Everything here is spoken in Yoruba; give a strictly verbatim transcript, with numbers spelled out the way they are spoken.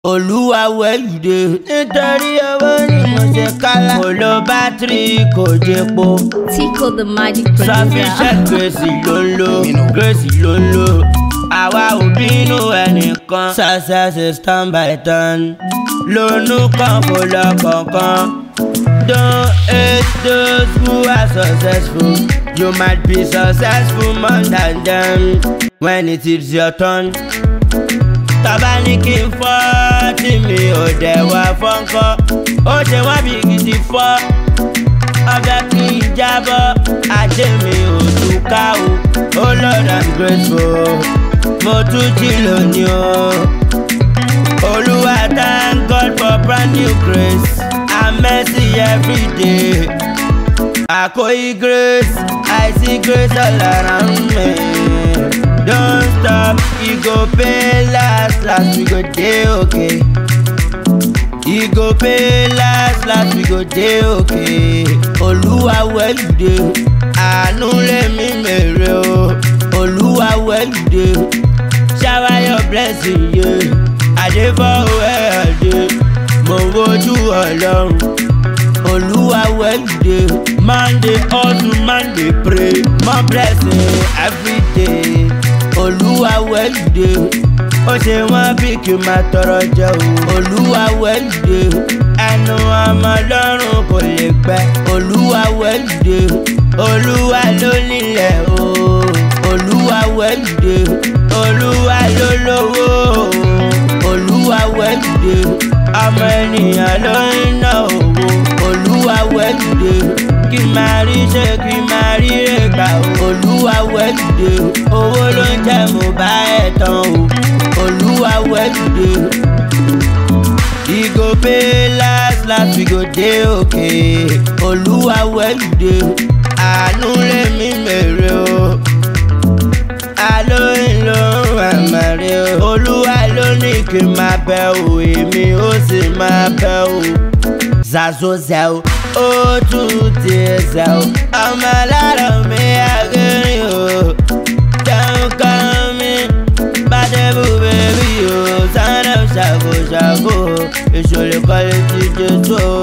Olúwa where you dey? Nítorí owó ni mo ṣe kálá. Kò lo bátìrì kò jẹpo. Tico the magic producer. Sufficient Grace ló ń lò. Grace ló ń lò. Àwa ò bínú ẹnìkan. Success is turn by turn. Lónú kan kò lọ kankan. Don't hate those who are successful. You might be successful more than them when it is your turn. Tọ́ba ní kí n fọ́ tí mi ò dẹ̀ wá fọ́nkọ́. Ó ṣe wá bí gidi fọ́. Ọbẹ̀ kí n jábọ́. Ajé mi ò túká o. Oh Lord, I'm grateful. Mo tún jí lónìí o. Olúwa, thank God for brand new grace and mercy every day. Àkóyí grace, I see grace all around me. Don't stop, e go pay last, last we go dey okay. E go pay last, last we go dey okay. Olúwa where you dey? Àánú lèmi mèrè o. Olúwa where you dey? Shower your blessing, yeah. I dey for where I dey. Mo wojú Ọlọ́run. Olúwa where you dey? Monday hustle, Monday pray. More blessing every day. Olúwa where you dey? Ó ṣe wọ́n bí kí n máa tọrọ jẹ o. Olúwa where you dey? Ẹnu ọmọ lọ́rùn kò lè gbẹ. Olúwa where you dey? Olúwa ló nílẹ̀ o. Olúwa where you dey? Olúwa ló lówó o. Olúwa where you dey? Ọmọ ènìyàn ló ń ná owó. Olúwa where you dey? Kí máa rí ṣe kí máa rí rè gbà o. Olúwa where you dey? Owó ló ń jẹ́ mo bá ẹ̀ tán o. Olúwa where you dey? E go pay last, last we go dey okay. Olúwa where you dey? Àánú lèmi mèrè o. Àlóyìn ló ń wà màrí o. Olúwa ló ní kí n máa bẹ o. Èmi ó sì máa bẹ o. Zazo zẹ o. Ó tún ti ẹsẹ̀ o. Ọmọ alárọ̀ mi àgẹ́rìn o. Jẹun kan mi. Bàdébù bèbí o. Sànà ṣàkóṣàkó. Ìṣòlè kọ́lé ti dé tó.